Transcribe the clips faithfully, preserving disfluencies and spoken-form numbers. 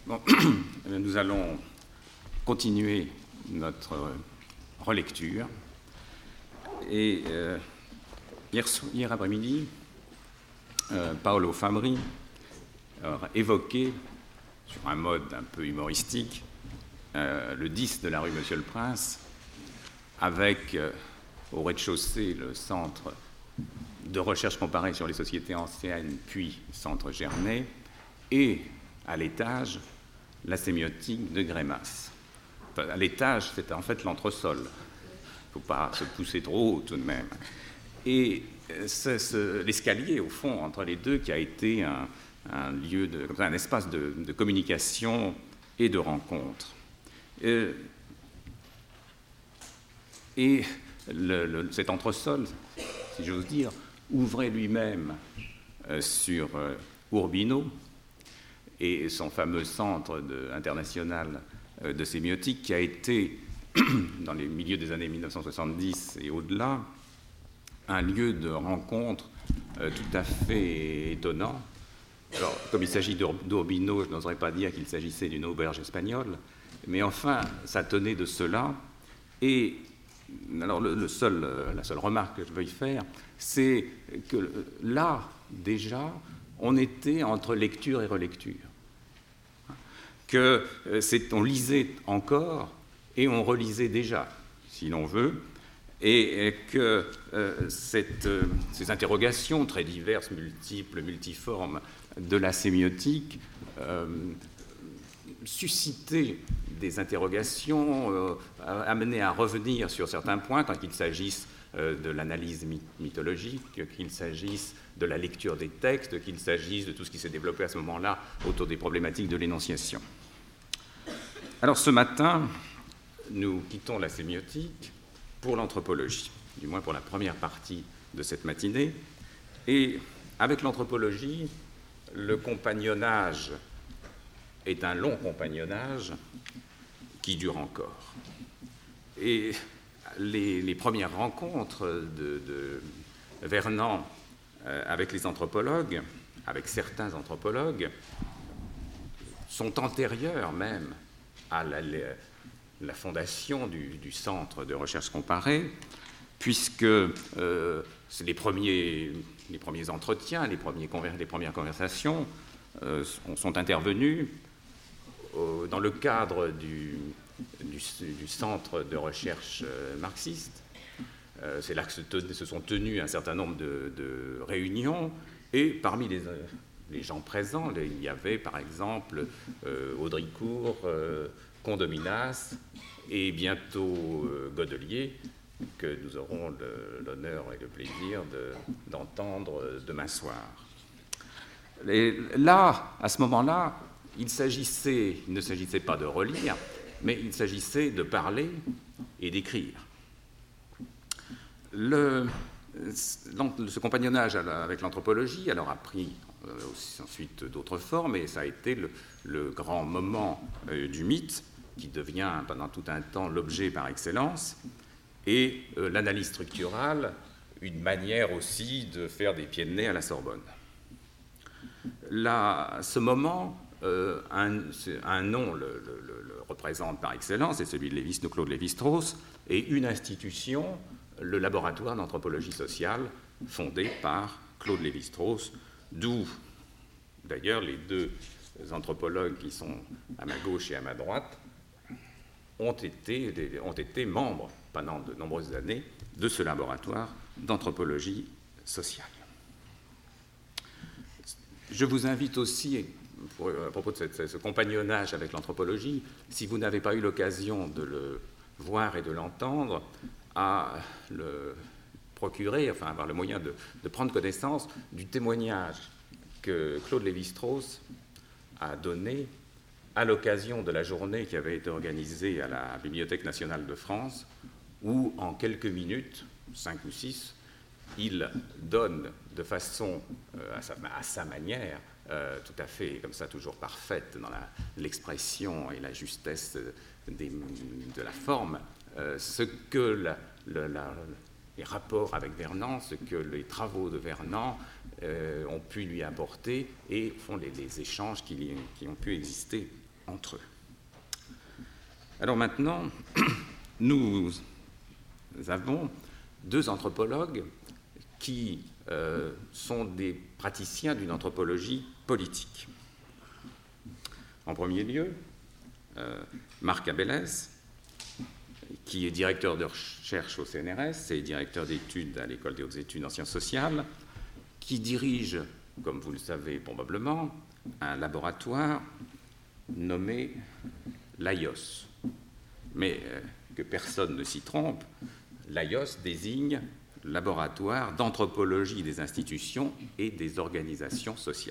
Bon, nous allons continuer notre relecture. Et euh, hier, hier après-midi, euh, Paolo Fabri a évoqué, sur un mode un peu humoristique, euh, le dix de la rue Monsieur-le-Prince, avec euh, au rez-de-chaussée le centre de recherche comparée sur les sociétés anciennes, puis centre Gernet, et à l'étage, la sémiotique de Grémas. Enfin, à l'étage, c'est en fait l'entresol. Il ne faut pas se pousser trop haut tout de même. Et c'est, c'est l'escalier, au fond, entre les deux, qui a été un, un lieu, de, comme ça, un espace de, de communication et de rencontre. Et, et le, le, cet entresol, si j'ose dire, ouvrait lui-même euh, sur euh, Urbino et son fameux centre de, international euh, de sémiotique qui a été, dans les milieux des années mille neuf cent soixante-dix et au-delà, un lieu de rencontre euh, tout à fait étonnant. Alors, comme il s'agit d'Urbino, je n'oserais pas dire qu'il s'agissait d'une auberge espagnole, mais enfin, ça tenait de cela. Et alors, le, le seul, la seule remarque que je veux y faire, c'est que là, déjà, on était entre lecture et relecture. Que c'est, on lisait encore et on relisait déjà, si l'on veut, et que euh, cette, euh, ces interrogations très diverses, multiples, multiformes de la sémiotique euh, suscitaient des interrogations, euh, amenaient à revenir sur certains points quand il s'agisse euh, de l'analyse mythologique, qu'il s'agisse de la lecture des textes, qu'il s'agisse de tout ce qui s'est développé à ce moment-là autour des problématiques de l'énonciation. Alors ce matin, nous quittons la sémiotique pour l'anthropologie, du moins pour la première partie de cette matinée. Et avec l'anthropologie, le compagnonnage est un long compagnonnage qui dure encore. Et les, les premières rencontres de, de Vernant euh, avec les anthropologues, avec certains anthropologues, sont antérieures même à la, la, la fondation du, du Centre de recherche comparée, puisque euh, c'est les, premiers, les premiers entretiens, les, premiers conver- les premières conversations euh, sont intervenus euh, dans le cadre du, du, du Centre de recherche euh, marxiste. Euh, c'est là que se, ten- se sont tenues un certain nombre de, de réunions, et parmi les... Euh, les gens présents, il y avait par exemple euh, Audricourt, euh, Condominas et bientôt euh, Godelier, que nous aurons le, l'honneur et le plaisir de, d'entendre demain soir. Et là, à ce moment-là, il, s'agissait, il ne s'agissait pas de relire, mais il s'agissait de parler et d'écrire. Le, ce compagnonnage avec l'anthropologie alors a pris aussi ensuite d'autres formes, et ça a été le, le grand moment euh, du mythe, qui devient pendant tout un temps l'objet par excellence, et euh, l'analyse structurale, une manière aussi de faire des pieds de nez à la Sorbonne. Là, ce moment, euh, un, un nom le, le, le représente par excellence, c'est celui de, Lévis, de Claude Lévi-Strauss, et une institution, le laboratoire d'anthropologie sociale, fondé par Claude Lévi-Strauss, d'où, d'ailleurs, les deux anthropologues qui sont à ma gauche et à ma droite ont été, ont été membres pendant de nombreuses années de ce laboratoire d'anthropologie sociale. Je vous invite aussi, pour, à propos de cette, ce compagnonnage avec l'anthropologie, si vous n'avez pas eu l'occasion de le voir et de l'entendre, à le procurer, enfin avoir le moyen de, de prendre connaissance du témoignage que Claude Lévi-Strauss a donné à l'occasion de la journée qui avait été organisée à la Bibliothèque nationale de France, où en quelques minutes, cinq ou six, il donne de façon, euh, à, sa, à sa manière, euh, tout à fait comme ça, toujours parfaite dans la, l'expression et la justesse des, de la forme, euh, ce que la, la, la les rapports avec Vernant, ce que les travaux de Vernant euh, ont pu lui apporter et font les, les échanges qui, qui ont pu exister entre eux. Alors maintenant, nous avons deux anthropologues qui euh, sont des praticiens d'une anthropologie politique. En premier lieu, euh, Marc Abélès, qui est directeur de recherche au C N R S et directeur d'études à l'École des hautes études en sciences sociales, qui dirige, comme vous le savez probablement, un laboratoire nommé l'A I O S. Mais euh, que personne ne s'y trompe, l'A I O S désigne Laboratoire d'anthropologie des institutions et des organisations sociales.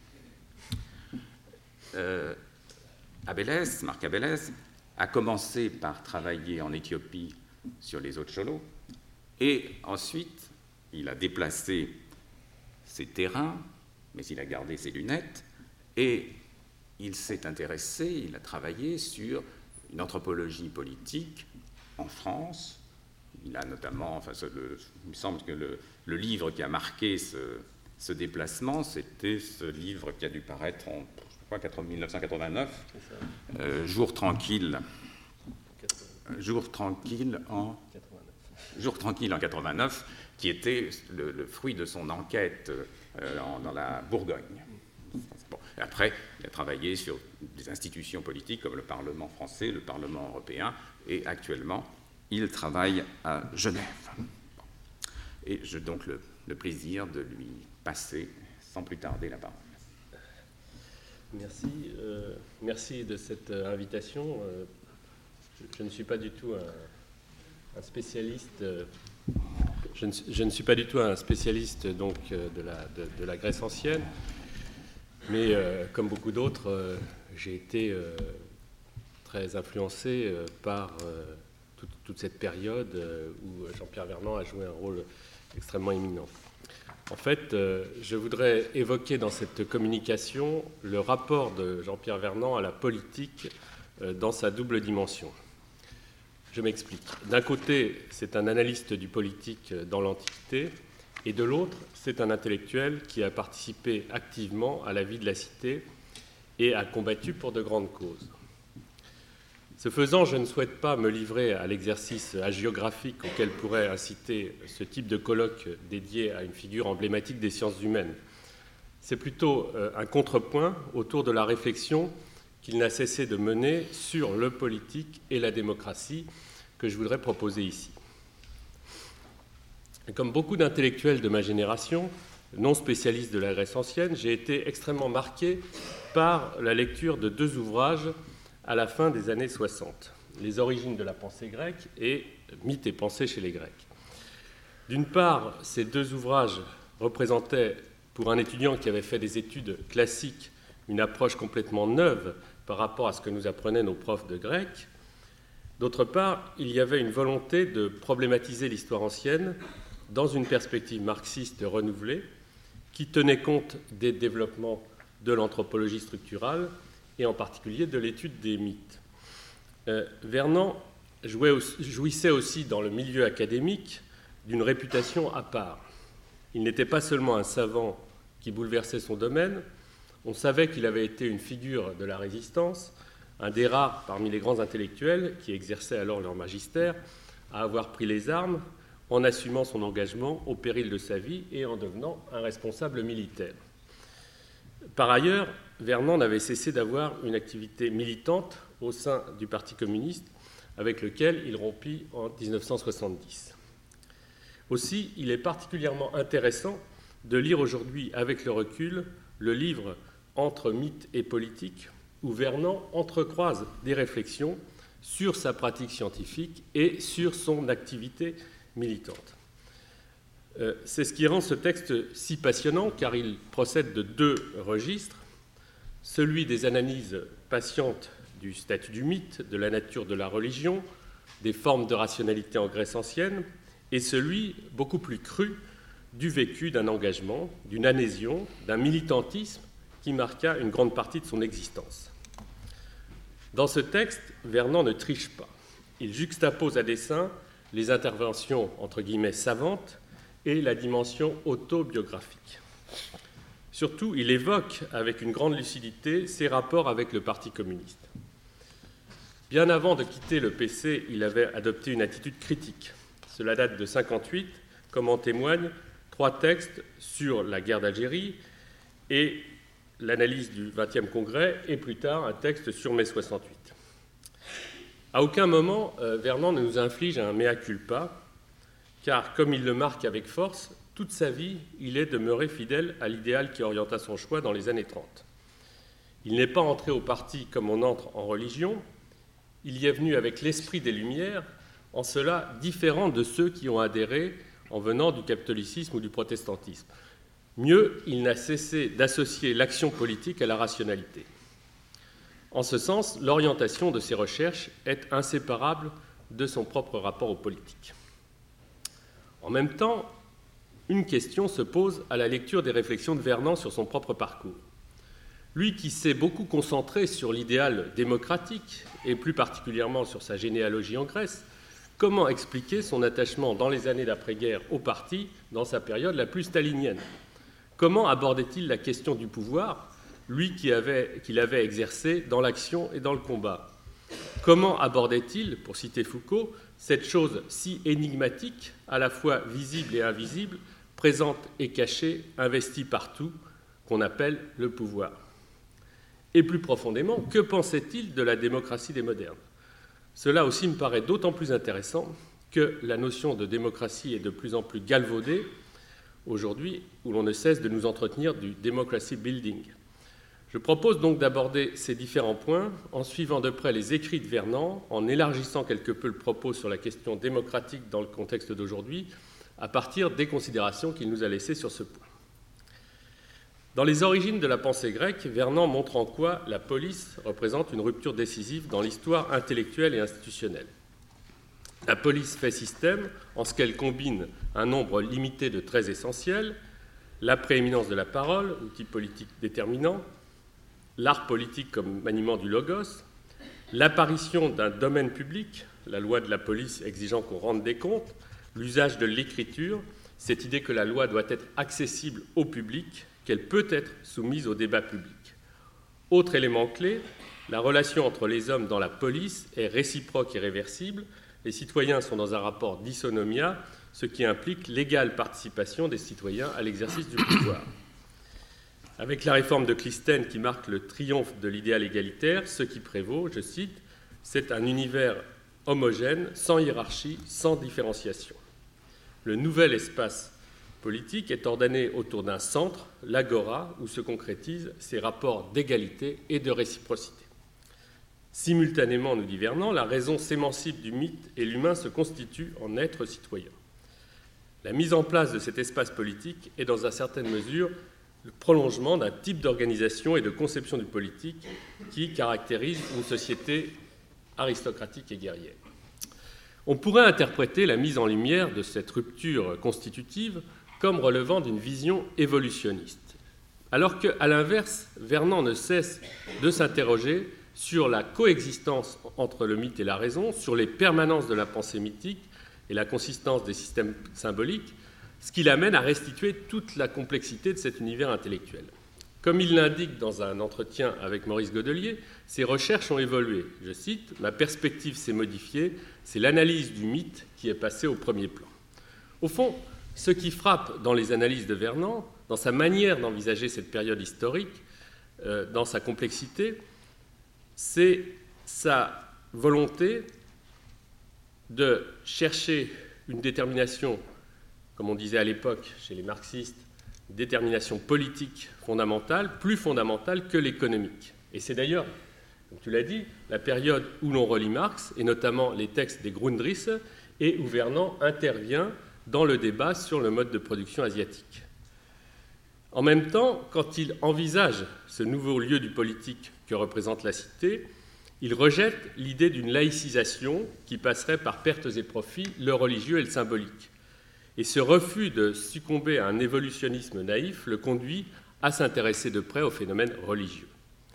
Euh, Abélès, Marc Abélès, a commencé par travailler en Éthiopie sur les eaux de Cholo, et ensuite il a déplacé ses terrains, mais il a gardé ses lunettes, et il s'est intéressé, il a travaillé sur une anthropologie politique en France. Il a notamment, enfin, ce, le, il me semble que le, le livre qui a marqué ce, ce déplacement, c'était ce livre qui a dû paraître en je crois, mille neuf cent quatre-vingt-neuf, euh, Jour tranquille, Jour tranquille en Jour tranquille en quatre-vingt-neuf, qui était le, le fruit de son enquête euh, en, dans la Bourgogne. Bon. Et après, il a travaillé sur des institutions politiques comme le Parlement français, le Parlement européen, et actuellement, il travaille à Genève. Bon. Et j'ai donc le, le plaisir de lui passer sans plus tarder la parole. Merci, euh, merci de cette euh, invitation. Euh, je, je ne suis pas du tout un, un spécialiste. Euh, je, ne, je ne suis pas du tout un spécialiste donc euh, de, la, de, de la Grèce ancienne, mais euh, comme beaucoup d'autres, euh, j'ai été euh, très influencé euh, par euh, toute, toute cette période euh, où Jean-Pierre Vernant a joué un rôle extrêmement éminent. En fait, euh, je voudrais évoquer dans cette communication le rapport de Jean-Pierre Vernant à la politique euh, dans sa double dimension. Je m'explique. D'un côté, c'est un analyste du politique dans l'Antiquité, et de l'autre, c'est un intellectuel qui a participé activement à la vie de la cité et a combattu pour de grandes causes. Ce faisant, je ne souhaite pas me livrer à l'exercice hagiographique auquel pourrait inciter ce type de colloque dédié à une figure emblématique des sciences humaines. C'est plutôt un contrepoint autour de la réflexion qu'il n'a cessé de mener sur le politique et la démocratie que je voudrais proposer ici. Comme beaucoup d'intellectuels de ma génération, non spécialistes de la Grèce ancienne, j'ai été extrêmement marqué par la lecture de deux ouvrages à la fin des années soixante, Les origines de la pensée grecque et Mythes et pensées chez les Grecs. D'une part, ces deux ouvrages représentaient, pour un étudiant qui avait fait des études classiques, une approche complètement neuve par rapport à ce que nous apprenaient nos profs de grec. D'autre part, il y avait une volonté de problématiser l'histoire ancienne dans une perspective marxiste renouvelée qui tenait compte des développements de l'anthropologie structurale et en particulier de l'étude des mythes. Euh, Vernant aussi, jouissait aussi dans le milieu académique d'une réputation à part. Il n'était pas seulement un savant qui bouleversait son domaine, on savait qu'il avait été une figure de la résistance, un des rares parmi les grands intellectuels qui exerçaient alors leur magistère à avoir pris les armes en assumant son engagement au péril de sa vie et en devenant un responsable militaire. Par ailleurs, Vernant n'avait cessé d'avoir une activité militante au sein du Parti communiste avec lequel il rompit en dix-neuf cent soixante-dix. Aussi, il est particulièrement intéressant de lire aujourd'hui avec le recul le livre « Entre mythes et politique » où Vernant entrecroise des réflexions sur sa pratique scientifique et sur son activité militante. Euh, c'est ce qui rend ce texte si passionnant, car il procède de deux registres, celui des analyses patientes du statut du mythe, de la nature de la religion, des formes de rationalité en Grèce ancienne, et celui, beaucoup plus cru, du vécu d'un engagement, d'une adhésion, d'un militantisme qui marqua une grande partie de son existence. Dans ce texte, Vernant ne triche pas. Il juxtapose à dessein les interventions, entre guillemets, savantes et la dimension autobiographique. Surtout, il évoque avec une grande lucidité ses rapports avec le Parti communiste. Bien avant de quitter le P C, il avait adopté une attitude critique. Cela date de mille neuf cent cinquante-huit, comme en témoignent trois textes sur la guerre d'Algérie et l'analyse du vingtième congrès, et plus tard un texte sur mai soixante-huit. À aucun moment, euh, Vernant ne nous inflige un mea culpa, car, comme il le marque avec force, toute sa vie, il est demeuré fidèle à l'idéal qui orienta son choix dans les années trente. Il n'est pas entré au parti comme on entre en religion, il y est venu avec l'esprit des Lumières, en cela différent de ceux qui ont adhéré en venant du catholicisme ou du protestantisme. Mieux, il n'a cessé d'associer l'action politique à la rationalité. En ce sens, l'orientation de ses recherches est inséparable de son propre rapport aux politiques. En même temps, une question se pose à la lecture des réflexions de Vernant sur son propre parcours. Lui qui s'est beaucoup concentré sur l'idéal démocratique, et plus particulièrement sur sa généalogie en Grèce, comment expliquer son attachement dans les années d'après-guerre au parti dans sa période la plus stalinienne? Comment abordait-il la question du pouvoir, lui qui avait, qui l'avait exercé dans l'action et dans le combat? Comment abordait-il, pour citer Foucault, cette chose si énigmatique, à la fois visible et invisible, présente et cachée, investie partout, qu'on appelle le pouvoir? Et plus profondément, que pensait-il de la démocratie des modernes? Cela aussi me paraît d'autant plus intéressant que la notion de démocratie est de plus en plus galvaudée aujourd'hui, où l'on ne cesse de nous entretenir du democracy building. Je propose donc d'aborder ces différents points en suivant de près les écrits de Vernant, en élargissant quelque peu le propos sur la question démocratique dans le contexte d'aujourd'hui, à partir des considérations qu'il nous a laissées sur ce point. Dans les origines de la pensée grecque, Vernant montre en quoi la police représente une rupture décisive dans l'histoire intellectuelle et institutionnelle. La police fait système en ce qu'elle combine un nombre limité de traits essentiels, la prééminence de la parole, outil politique déterminant, l'art politique comme maniement du logos, l'apparition d'un domaine public, la loi de la police exigeant qu'on rende des comptes, l'usage de l'écriture, cette idée que la loi doit être accessible au public, qu'elle peut être soumise au débat public. Autre élément clé, la relation entre les hommes dans la police est réciproque et réversible. Les citoyens sont dans un rapport d'isonomia, ce qui implique l'égale participation des citoyens à l'exercice du pouvoir. Avec la réforme de Clisthène qui marque le triomphe de l'idéal égalitaire, ce qui prévaut, je cite, c'est un univers homogène, sans hiérarchie, sans différenciation. Le nouvel espace politique est ordonné autour d'un centre, l'agora, où se concrétisent ces rapports d'égalité et de réciprocité. Simultanément, nous dit Vernant, la raison s'émancipe du mythe et l'humain se constitue en être citoyen. La mise en place de cet espace politique est dans une certaine mesure le prolongement d'un type d'organisation et de conception du politique qui caractérise une société aristocratique et guerrière. On pourrait interpréter la mise en lumière de cette rupture constitutive comme relevant d'une vision évolutionniste, alors qu'à l'inverse, Vernant ne cesse de s'interroger sur la coexistence entre le mythe et la raison, sur les permanences de la pensée mythique et la consistance des systèmes symboliques, ce qui l'amène à restituer toute la complexité de cet univers intellectuel. Comme il l'indique dans un entretien avec Maurice Godelier, ses recherches ont évolué. Je cite, « Ma perspective s'est modifiée, c'est l'analyse du mythe qui est passée au premier plan. » Au fond, ce qui frappe dans les analyses de Vernant, dans sa manière d'envisager cette période historique, euh, dans sa complexité, c'est sa volonté de chercher une détermination, comme on disait à l'époque chez les marxistes, une détermination politique fondamentale, plus fondamentale que l'économique. Et c'est d'ailleurs, comme tu l'as dit, la période où l'on relit Marx, et notamment les textes des Grundrisse, et où Vernant intervient dans le débat sur le mode de production asiatique. En même temps, quand il envisage ce nouveau lieu du politique que représente la cité, il rejette l'idée d'une laïcisation qui passerait par pertes et profits le religieux et le symbolique. Et ce refus de succomber à un évolutionnisme naïf le conduit à s'intéresser de près au phénomène religieux.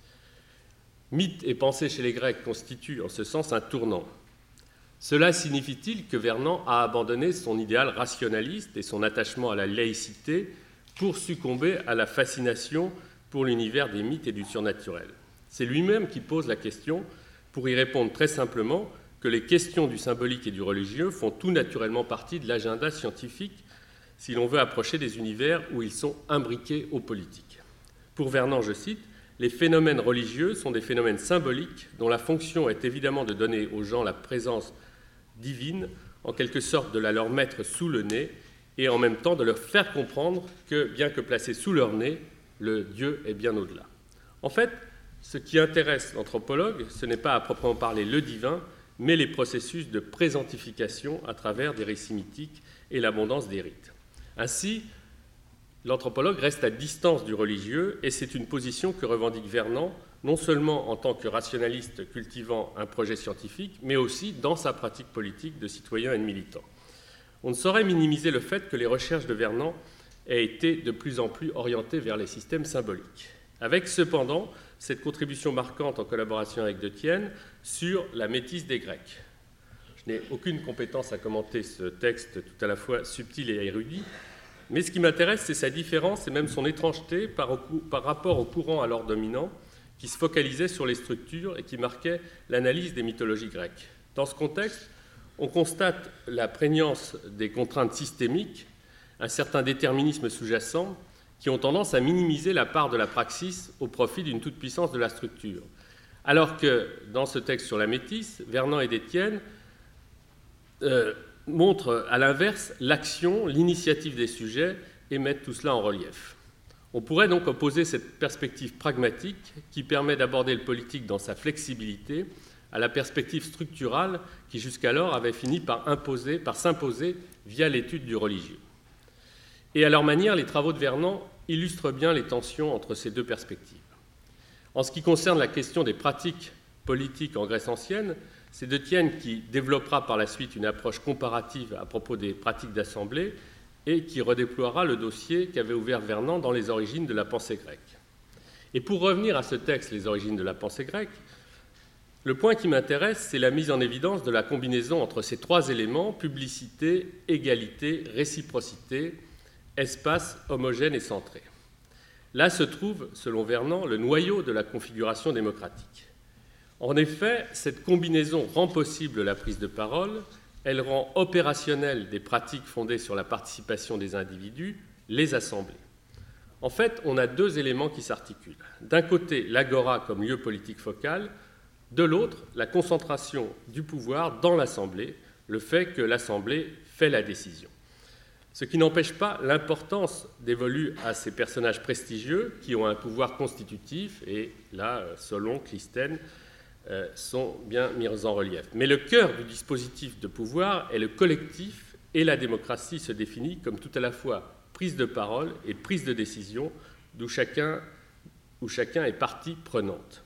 Mythe et pensée chez les Grecs constituent en ce sens un tournant. Cela signifie-t-il que Vernant a abandonné son idéal rationaliste et son attachement à la laïcité pour succomber à la fascination pour l'univers des mythes et du surnaturel? C'est lui-même qui pose la question pour y répondre très simplement que les questions du symbolique et du religieux font tout naturellement partie de l'agenda scientifique si l'on veut approcher des univers où ils sont imbriqués aux politiques. Pour Vernant, je cite, « Les phénomènes religieux sont des phénomènes symboliques dont la fonction est évidemment de donner aux gens la présence divine, en quelque sorte de la leur mettre sous le nez, et en même temps de leur faire comprendre que, bien que placé sous leur nez, le Dieu est bien au-delà. » En fait, ce qui intéresse l'anthropologue, ce n'est pas à proprement parler le divin, mais les processus de présentification à travers des récits mythiques et l'abondance des rites. Ainsi, l'anthropologue reste à distance du religieux, et c'est une position que revendique Vernant, non seulement en tant que rationaliste cultivant un projet scientifique, mais aussi dans sa pratique politique de citoyen et de militant. On ne saurait minimiser le fait que les recherches de Vernant aient été de plus en plus orientées vers les systèmes symboliques, avec cependant cette contribution marquante en collaboration avec De Tienne sur la métisse des Grecs. Je n'ai aucune compétence à commenter ce texte tout à la fois subtil et érudit, mais ce qui m'intéresse, c'est sa différence et même son étrangeté par, par rapport au courant alors dominant qui se focalisait sur les structures et qui marquait l'analyse des mythologies grecques. Dans ce contexte, on constate la prégnance des contraintes systémiques, un certain déterminisme sous-jacent, qui ont tendance à minimiser la part de la praxis au profit d'une toute-puissance de la structure. Alors que, dans ce texte sur la métisse, Vernant et Détienne euh, montrent à l'inverse l'action, l'initiative des sujets et mettent tout cela en relief. On pourrait donc opposer cette perspective pragmatique qui permet d'aborder le politique dans sa flexibilité à la perspective structurale qui jusqu'alors avait fini par, imposer, par s'imposer via l'étude du religieux. Et à leur manière, les travaux de Vernant illustrent bien les tensions entre ces deux perspectives. En ce qui concerne la question des pratiques politiques en Grèce ancienne, c'est De Tienne qui développera par la suite une approche comparative à propos des pratiques d'assemblée et qui redéploiera le dossier qu'avait ouvert Vernant dans les origines de la pensée grecque. Et pour revenir à ce texte, les origines de la pensée grecque, le point qui m'intéresse, c'est la mise en évidence de la combinaison entre ces trois éléments, publicité, égalité, réciprocité, espace homogène et centré. Là se trouve, selon Vernant, le noyau de la configuration démocratique. En effet, cette combinaison rend possible la prise de parole, elle rend opérationnelle des pratiques fondées sur la participation des individus, les assemblées. En fait, on a deux éléments qui s'articulent. D'un côté, l'agora comme lieu politique focal, de l'autre, la concentration du pouvoir dans l'assemblée, le fait que l'assemblée fait la décision. Ce qui n'empêche pas l'importance dévolue à ces personnages prestigieux qui ont un pouvoir constitutif, et là, selon Clisthène, euh, sont bien mis en relief. Mais le cœur du dispositif de pouvoir est le collectif, et la démocratie se définit comme tout à la fois prise de parole et prise de décision, d'où chacun, où chacun est partie prenante.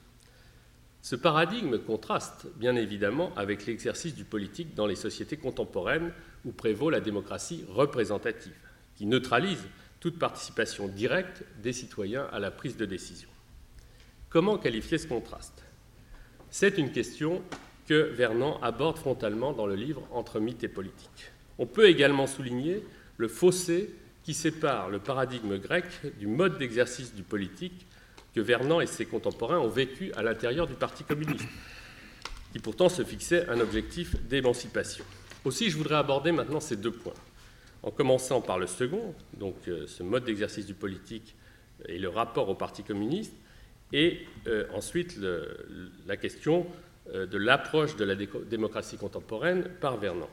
Ce paradigme contraste bien évidemment avec l'exercice du politique dans les sociétés contemporaines où prévaut la démocratie représentative, qui neutralise toute participation directe des citoyens à la prise de décision. Comment qualifier ce contraste ? C'est une question que Vernant aborde frontalement dans le livre « Entre mythe et politique ». On peut également souligner le fossé qui sépare le paradigme grec du mode d'exercice du politique que Vernant et ses contemporains ont vécu à l'intérieur du Parti communiste, qui pourtant se fixait un objectif d'émancipation. Aussi, je voudrais aborder maintenant ces deux points, en commençant par le second, donc euh, ce mode d'exercice du politique et le rapport au Parti communiste, et euh, ensuite le, la question euh, de l'approche de la démocratie contemporaine par Vernant.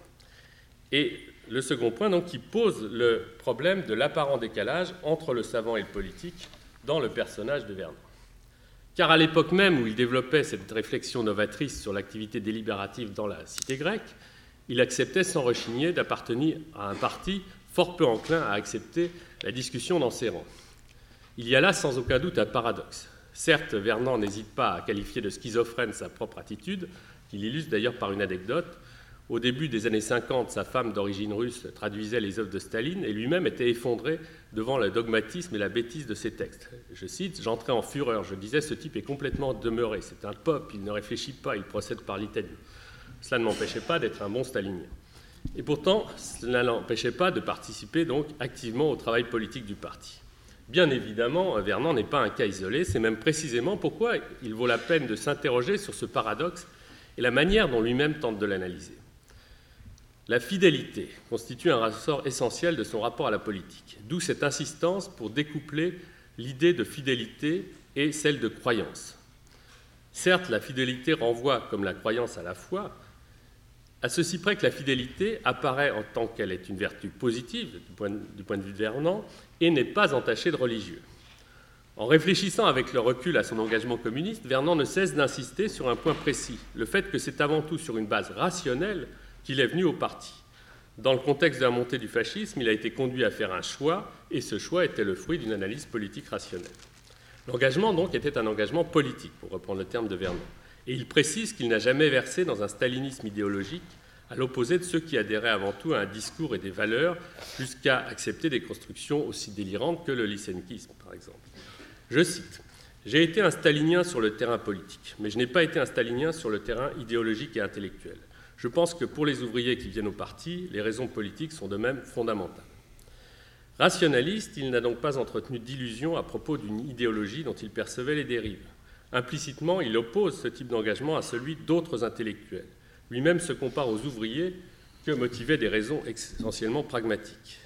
Et le second point, donc, qui pose le problème de l'apparent décalage entre le savant et le politique dans le personnage de Vernant. Car à l'époque même où il développait cette réflexion novatrice sur l'activité délibérative dans la cité grecque, il acceptait sans rechigner d'appartenir à un parti fort peu enclin à accepter la discussion dans ses rangs. Il y a là sans aucun doute un paradoxe. Certes, Vernant n'hésite pas à qualifier de schizophrène sa propre attitude, qu'il illustre d'ailleurs par une anecdote. Au début des années cinquante, sa femme d'origine russe traduisait les œuvres de Staline et lui-même était effondré devant le dogmatisme et la bêtise de ses textes. Je cite, « J'entrais en fureur, je disais, ce type est complètement demeuré, c'est un pop, il ne réfléchit pas, il procède par litanie. » Cela ne m'empêchait pas d'être un bon stalinien. Et pourtant, cela n'empêchait pas de participer donc activement au travail politique du parti. Bien évidemment, Vernant n'est pas un cas isolé, c'est même précisément pourquoi il vaut la peine de s'interroger sur ce paradoxe et la manière dont lui-même tente de l'analyser. La fidélité constitue un ressort essentiel de son rapport à la politique, d'où cette insistance pour découpler l'idée de fidélité et celle de croyance. Certes, la fidélité renvoie, comme la croyance, à la foi, à ceci près que la fidélité apparaît en tant qu'elle est une vertu positive du point de, du point de vue de Vernant et n'est pas entachée de religieux. En réfléchissant avec le recul à son engagement communiste, Vernant ne cesse d'insister sur un point précis, le fait que c'est avant tout sur une base rationnelle qu'il est venu au parti. Dans le contexte de la montée du fascisme, il a été conduit à faire un choix, et ce choix était le fruit d'une analyse politique rationnelle. L'engagement, donc, était un engagement politique, pour reprendre le terme de Vernant. Et il précise qu'il n'a jamais versé dans un stalinisme idéologique, à l'opposé de ceux qui adhéraient avant tout à un discours et des valeurs, jusqu'à accepter des constructions aussi délirantes que le lysenkisme, par exemple. Je cite, « J'ai été un stalinien sur le terrain politique, mais je n'ai pas été un stalinien sur le terrain idéologique et intellectuel. Je pense que pour les ouvriers qui viennent au parti, les raisons politiques sont de même fondamentales. » Rationaliste, il n'a donc pas entretenu d'illusions à propos d'une idéologie dont il percevait les dérives. Implicitement, il oppose ce type d'engagement à celui d'autres intellectuels. Lui-même se compare aux ouvriers que motivaient des raisons essentiellement pragmatiques.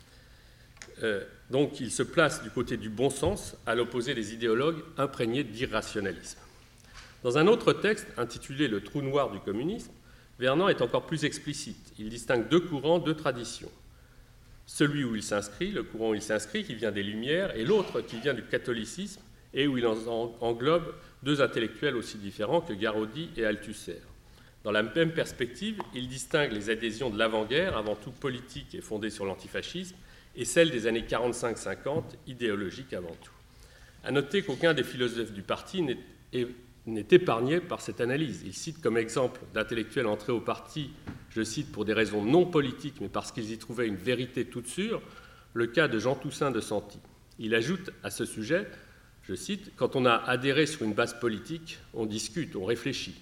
Euh, donc il se place du côté du bon sens, à l'opposé des idéologues imprégnés d'irrationalisme. Dans un autre texte, intitulé « Le trou noir du communisme », Vernant est encore plus explicite. Il distingue deux courants, deux traditions. Celui où il s'inscrit, le courant où il s'inscrit, qui vient des Lumières, et l'autre qui vient du catholicisme, et où il englobe deux intellectuels aussi différents que Garaudy et Althusser. Dans la même perspective, il distingue les adhésions de l'avant-guerre, avant tout politique et fondée sur l'antifascisme, et celles des années quarante-cinq cinquante, idéologiques avant tout. À noter qu'aucun des philosophes du parti n'est, n'est épargné par cette analyse. Il cite comme exemple d'intellectuels entrés au parti, je cite, pour des raisons non politiques, mais parce qu'ils y trouvaient une vérité toute sûre, le cas de Jean Toussaint de Santi. Il ajoute à ce sujet, je cite, « Quand on a adhéré sur une base politique, on discute, on réfléchit.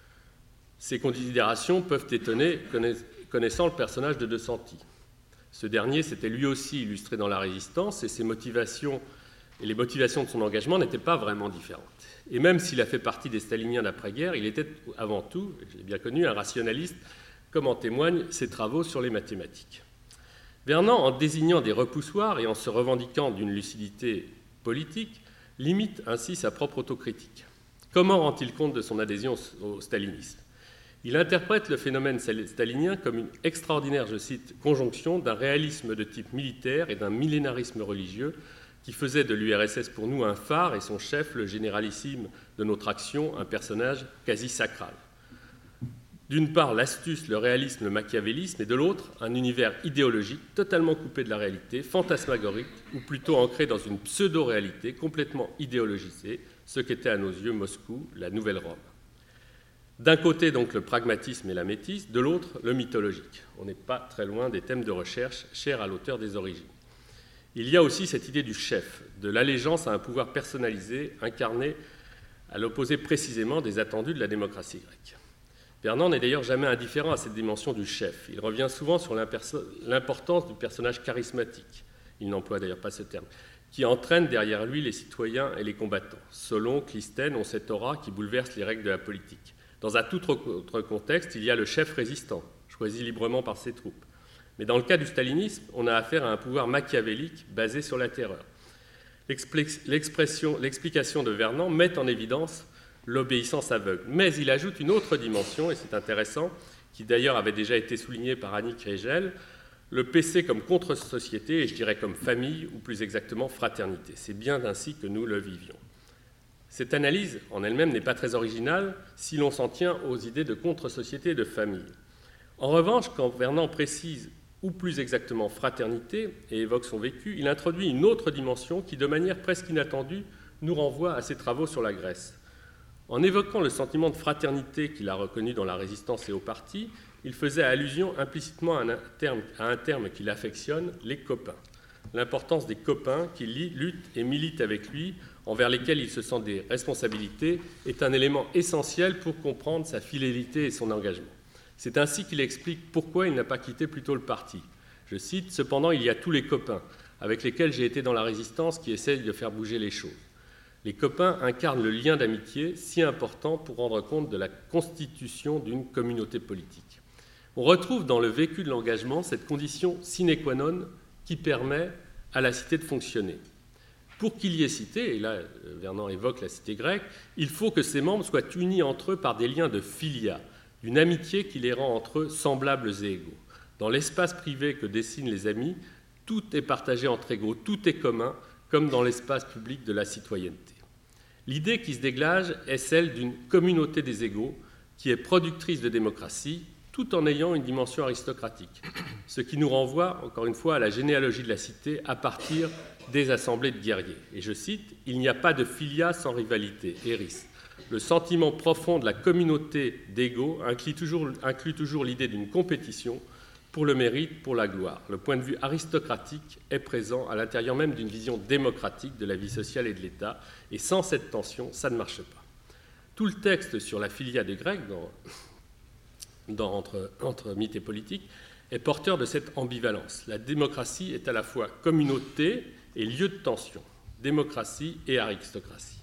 Ces considérations peuvent étonner connaissant le personnage de De Santi. Ce dernier s'était lui aussi illustré dans la Résistance et ses motivations et les motivations de son engagement n'étaient pas vraiment différentes. Et même s'il a fait partie des staliniens d'après-guerre, il était avant tout, je l'ai bien connu, un rationaliste, comme en témoignent ses travaux sur les mathématiques. Vernant, en désignant des repoussoirs et en se revendiquant d'une lucidité politique, limite ainsi sa propre autocritique. Comment rend-il compte de son adhésion au stalinisme ? Il interprète le phénomène stalinien comme une extraordinaire, je cite, conjonction d'un réalisme de type militaire et d'un millénarisme religieux qui faisait de l'U R S S pour nous un phare et son chef, le généralissime de notre action, un personnage quasi sacral. D'une part, l'astuce, le réalisme, le machiavélisme, et de l'autre, un univers idéologique totalement coupé de la réalité, fantasmagorique, ou plutôt ancré dans une pseudo-réalité complètement idéologisée, ce qu'était à nos yeux Moscou, la Nouvelle Rome. D'un côté, donc, le pragmatisme et la métisse, de l'autre, le mythologique. On n'est pas très loin des thèmes de recherche chers à l'auteur des Origines. Il y a aussi cette idée du chef, de l'allégeance à un pouvoir personnalisé, incarné à l'opposé précisément des attendus de la démocratie grecque. Vernant n'est d'ailleurs jamais indifférent à cette dimension du chef. Il revient souvent sur l'importance du personnage charismatique, il n'emploie d'ailleurs pas ce terme, qui entraîne derrière lui les citoyens et les combattants. Selon Clisthène, on cette aura qui bouleverse les règles de la politique. Dans un tout autre contexte, il y a le chef résistant, choisi librement par ses troupes. Mais dans le cas du stalinisme, on a affaire à un pouvoir machiavélique basé sur la terreur. L'expression, l'explication de Vernant met en évidence l'obéissance aveugle. Mais il ajoute une autre dimension, et c'est intéressant, qui d'ailleurs avait déjà été soulignée par Annick Régel, le P C comme contre-société, et je dirais comme famille, ou plus exactement fraternité. C'est bien ainsi que nous le vivions. Cette analyse, en elle-même, n'est pas très originale si l'on s'en tient aux idées de contre-société et de famille. En revanche, quand Vernant précise, ou plus exactement fraternité, et évoque son vécu, il introduit une autre dimension qui, de manière presque inattendue, nous renvoie à ses travaux sur la Grèce. En évoquant le sentiment de fraternité qu'il a reconnu dans la Résistance et au parti, il faisait allusion implicitement à un terme, à un terme qu'il affectionne, les copains. L'importance des copains qui luttent et militent avec lui, envers lesquels il se sent des responsabilités, est un élément essentiel pour comprendre sa fidélité et son engagement. C'est ainsi qu'il explique pourquoi il n'a pas quitté plus tôt le parti. Je cite, « Cependant, il y a tous les copains avec lesquels j'ai été dans la Résistance qui essayent de faire bouger les choses. Les copains incarnent le lien d'amitié si important pour rendre compte de la constitution d'une communauté politique. On retrouve dans le vécu de l'engagement cette condition sine qua non qui permet à la cité de fonctionner. Pour qu'il y ait cité, et là Vernon évoque la cité grecque, il faut que ses membres soient unis entre eux par des liens de philia, une amitié qui les rend entre eux semblables et égaux. Dans l'espace privé que dessinent les amis, tout est partagé entre égaux, tout est commun, comme dans l'espace public de la citoyenneté. L'idée qui se dégage est celle d'une communauté des égaux qui est productrice de démocratie, tout en ayant une dimension aristocratique, ce qui nous renvoie, encore une fois, à la généalogie de la cité à partir des assemblées de guerriers. Et je cite, « Il n'y a pas de filia sans rivalité, Eris. Le sentiment profond de la communauté d'égaux inclut toujours, inclut toujours l'idée d'une compétition pour le mérite, pour la gloire. Le point de vue aristocratique est présent à l'intérieur même d'une vision démocratique de la vie sociale et de l'État, et sans cette tension, ça ne marche pas. » Tout le texte sur la filia des Grecs, dans, dans, entre, entre mythe et politique, est porteur de cette ambivalence. La démocratie est à la fois communauté et lieu de tension, démocratie et aristocratie.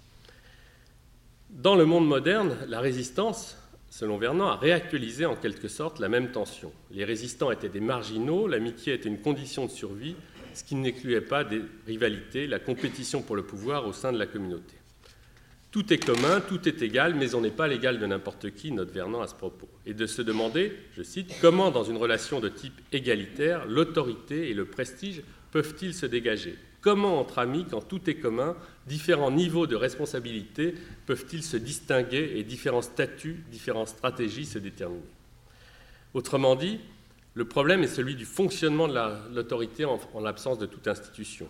Dans le monde moderne, la résistance, selon Vernon, a réactualisé en quelque sorte la même tension. Les résistants étaient des marginaux, l'amitié était une condition de survie, ce qui n'incluait pas des rivalités, la compétition pour le pouvoir au sein de la communauté. Tout est commun, tout est égal, mais on n'est pas l'égal de n'importe qui, note Vernon à ce propos. Et de se demander, je cite, « Comment, dans une relation de type égalitaire, l'autorité et le prestige peuvent-ils se dégager ? Comment, entre amis, quand tout est commun, différents niveaux de responsabilité peuvent-ils se distinguer et différents statuts, différentes stratégies se déterminer ?» Autrement dit, le problème est celui du fonctionnement de la, l'autorité en, en l'absence de toute institution.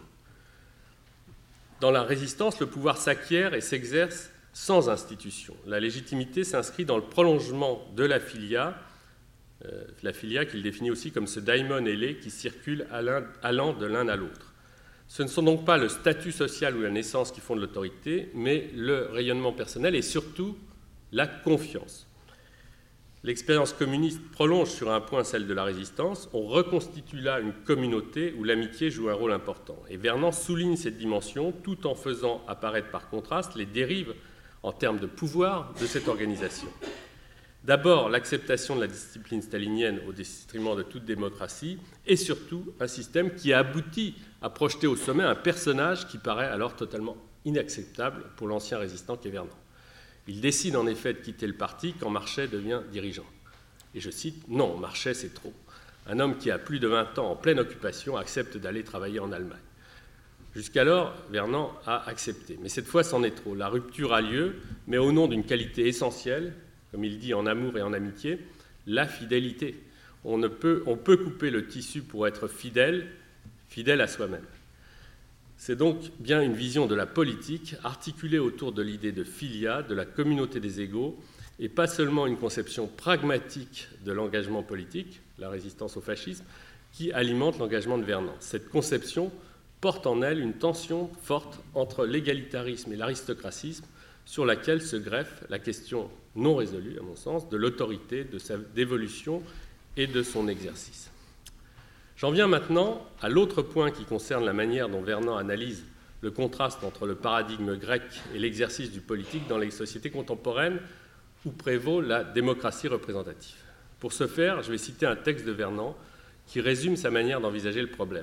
Dans la résistance, le pouvoir s'acquiert et s'exerce sans institution. La légitimité s'inscrit dans le prolongement de la filia, euh, la filia qu'il définit aussi comme ce daimon ailé qui circule allant de l'un à l'autre. Ce ne sont donc pas le statut social ou la naissance qui font de l'autorité, mais le rayonnement personnel et surtout la confiance. L'expérience communiste prolonge sur un point celle de la résistance. On reconstitue là une communauté où l'amitié joue un rôle important. Et Vernon souligne cette dimension tout en faisant apparaître par contraste les dérives en termes de pouvoir de cette organisation. D'abord, l'acceptation de la discipline stalinienne au détriment de toute démocratie et surtout un système qui a abouti à projeter au sommet un personnage qui paraît alors totalement inacceptable pour l'ancien résistant qu'est Vernon. Il décide en effet de quitter le parti quand Marchais devient dirigeant. Et je cite, « Non, Marchais, c'est trop. Un homme qui a plus de vingt ans en pleine occupation accepte d'aller travailler en Allemagne. » Jusqu'alors, Vernon a accepté. Mais cette fois, c'en est trop. La rupture a lieu, mais au nom d'une qualité essentielle, comme il dit en amour et en amitié, la fidélité. On, ne peut, on peut couper le tissu pour être fidèle, fidèle à soi-même. C'est donc bien une vision de la politique articulée autour de l'idée de filia, de la communauté des égaux, et pas seulement une conception pragmatique de l'engagement politique, la résistance au fascisme, qui alimente l'engagement de Vernon. Cette conception porte en elle une tension forte entre l'égalitarisme et l'aristocratisme, sur laquelle se greffe la question non résolue, à mon sens, de l'autorité, de sa dévolution et de son exercice. J'en viens maintenant à l'autre point qui concerne la manière dont Vernon analyse le contraste entre le paradigme grec et l'exercice du politique dans les sociétés contemporaines où prévaut la démocratie représentative. Pour ce faire, je vais citer un texte de Vernon qui résume sa manière d'envisager le problème.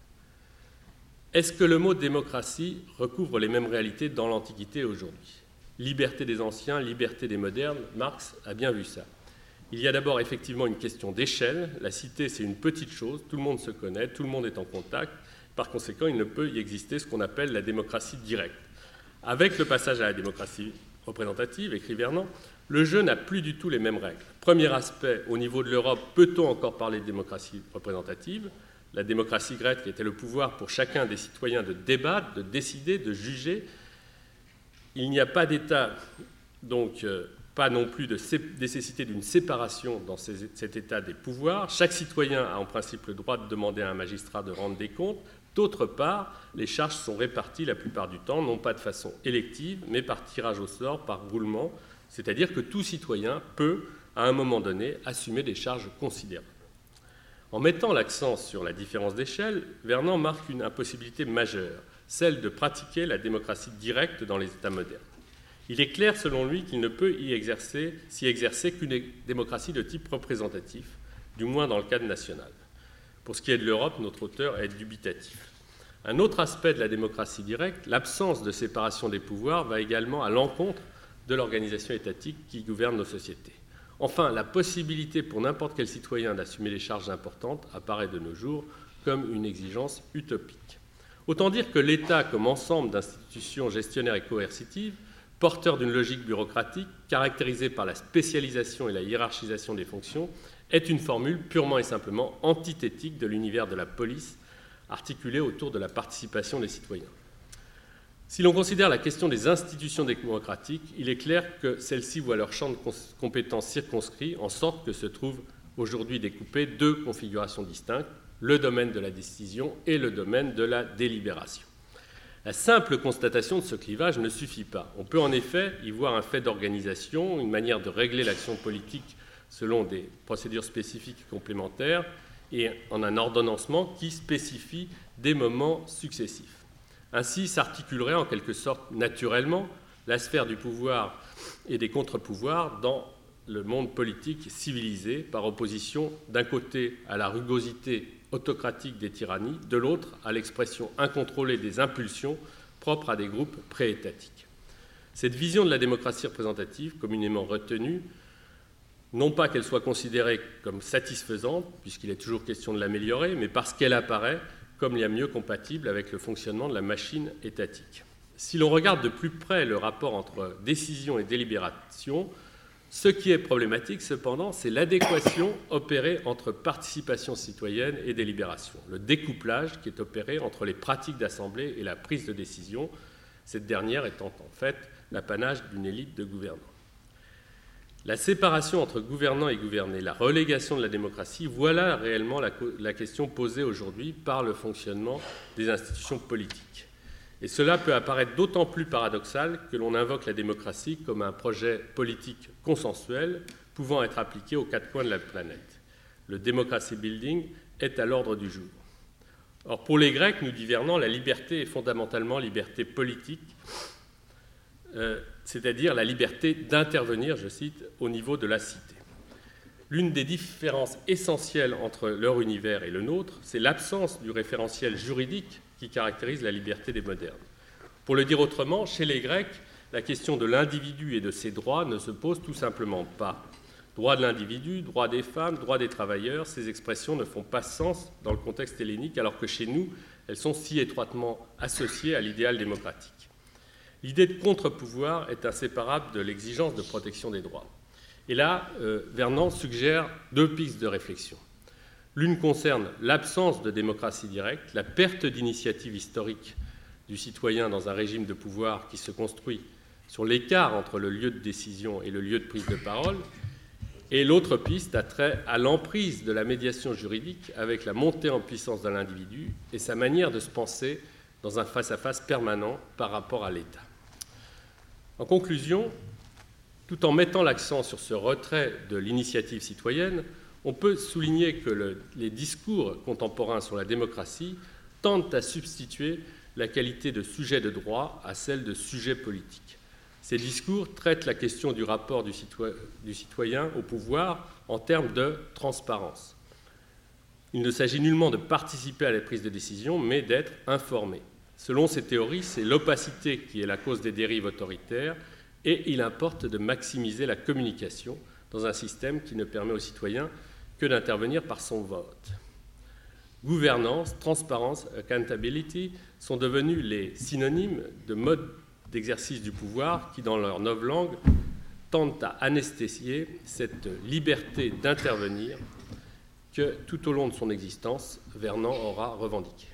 Est-ce que le mot démocratie recouvre les mêmes réalités dans l'Antiquité et aujourd'hui ? Liberté des anciens, liberté des modernes, Marx a bien vu ça. Il y a d'abord effectivement une question d'échelle. La cité, c'est une petite chose, tout le monde se connaît, tout le monde est en contact. Par conséquent, il ne peut y exister ce qu'on appelle la démocratie directe. Avec le passage à la démocratie représentative, écrit Vernon, le jeu n'a plus du tout les mêmes règles. Premier aspect, au niveau de l'Europe, peut-on encore parler de démocratie représentative ? La démocratie grecque était le pouvoir pour chacun des citoyens de débattre, de décider, de juger. Il n'y a pas d'État, donc euh, pas non plus de nécessité d'une séparation dans ces, cet état des pouvoirs. Chaque citoyen a en principe le droit de demander à un magistrat de rendre des comptes. D'autre part, les charges sont réparties la plupart du temps, non pas de façon élective, mais par tirage au sort, par roulement, c'est-à-dire que tout citoyen peut, à un moment donné, assumer des charges considérables. En mettant l'accent sur la différence d'échelle, Vernon marque une impossibilité majeure, celle de pratiquer la démocratie directe dans les États modernes. Il est clair, selon lui, qu'il ne peut y exercer, s'y exercer qu'une démocratie de type représentatif, du moins dans le cadre national. Pour ce qui est de l'Europe, notre auteur est dubitatif. Un autre aspect de la démocratie directe, l'absence de séparation des pouvoirs, va également à l'encontre de l'organisation étatique qui gouverne nos sociétés. Enfin, la possibilité pour n'importe quel citoyen d'assumer les charges importantes apparaît de nos jours comme une exigence utopique. Autant dire que l'État, comme ensemble d'institutions gestionnaires et coercitives, porteur d'une logique bureaucratique caractérisée par la spécialisation et la hiérarchisation des fonctions, est une formule purement et simplement antithétique de l'univers de la police, articulée autour de la participation des citoyens. Si l'on considère la question des institutions démocratiques, il est clair que celles-ci voient leur champ de compétences circonscrit, en sorte que se trouvent aujourd'hui découpées deux configurations distinctes, le domaine de la décision et le domaine de la délibération. La simple constatation de ce clivage ne suffit pas. On peut en effet y voir un fait d'organisation, une manière de régler l'action politique selon des procédures spécifiques et complémentaires, et en un ordonnancement qui spécifie des moments successifs. Ainsi s'articulerait en quelque sorte naturellement la sphère du pouvoir et des contre-pouvoirs dans le monde politique civilisé, par opposition d'un côté à la rugosité autocratique des tyrannies, de l'autre à l'expression incontrôlée des impulsions propres à des groupes préétatiques. Cette vision de la démocratie représentative, communément retenue, non pas qu'elle soit considérée comme satisfaisante, puisqu'il est toujours question de l'améliorer, mais parce qu'elle apparaît comme la mieux compatible avec le fonctionnement de la machine étatique. Si l'on regarde de plus près le rapport entre décision et délibération, ce qui est problématique, cependant, c'est l'adéquation opérée entre participation citoyenne et délibération, le découplage qui est opéré entre les pratiques d'assemblée et la prise de décision, cette dernière étant en fait l'apanage d'une élite de gouvernants. La séparation entre gouvernants et gouvernés, la relégation de la démocratie, voilà réellement la, la question posée aujourd'hui par le fonctionnement des institutions politiques. Et cela peut apparaître d'autant plus paradoxal que l'on invoque la démocratie comme un projet politique consensuel pouvant être appliqué aux quatre coins de la planète. Le democracy building est à l'ordre du jour. Or, pour les Grecs, nous dit Vernon, la liberté est fondamentalement liberté politique, euh, c'est-à-dire la liberté d'intervenir, je cite, au niveau de la cité. L'une des différences essentielles entre leur univers et le nôtre, c'est l'absence du référentiel juridique qui caractérise la liberté des modernes. Pour le dire autrement, chez les Grecs, la question de l'individu et de ses droits ne se pose tout simplement pas. Droit de l'individu, droit des femmes, droit des travailleurs, ces expressions ne font pas sens dans le contexte hellénique, alors que chez nous, elles sont si étroitement associées à l'idéal démocratique. L'idée de contre-pouvoir est inséparable de l'exigence de protection des droits. Et là, euh, Vernon suggère deux pistes de réflexion. L'une concerne l'absence de démocratie directe, la perte d'initiative historique du citoyen dans un régime de pouvoir qui se construit sur l'écart entre le lieu de décision et le lieu de prise de parole, et l'autre piste a trait à l'emprise de la médiation juridique avec la montée en puissance de l'individu et sa manière de se penser dans un face-à-face permanent par rapport à l'État. En conclusion, tout en mettant l'accent sur ce retrait de l'initiative citoyenne, on peut souligner que le, les discours contemporains sur la démocratie tentent à substituer la qualité de sujet de droit à celle de sujet politique. Ces discours traitent la question du rapport du, citoyen, du citoyen au pouvoir en termes de transparence. Il ne s'agit nullement de participer à la prise de décision, mais d'être informé. Selon ces théories, c'est l'opacité qui est la cause des dérives autoritaires et il importe de maximiser la communication dans un système qui ne permet aux citoyens que d'intervenir par son vote. Gouvernance, transparence, accountability sont devenus les synonymes de modes d'exercice du pouvoir qui, dans leur nouvelle langue, tentent à anesthésier cette liberté d'intervenir que, tout au long de son existence, Vernon aura revendiquée.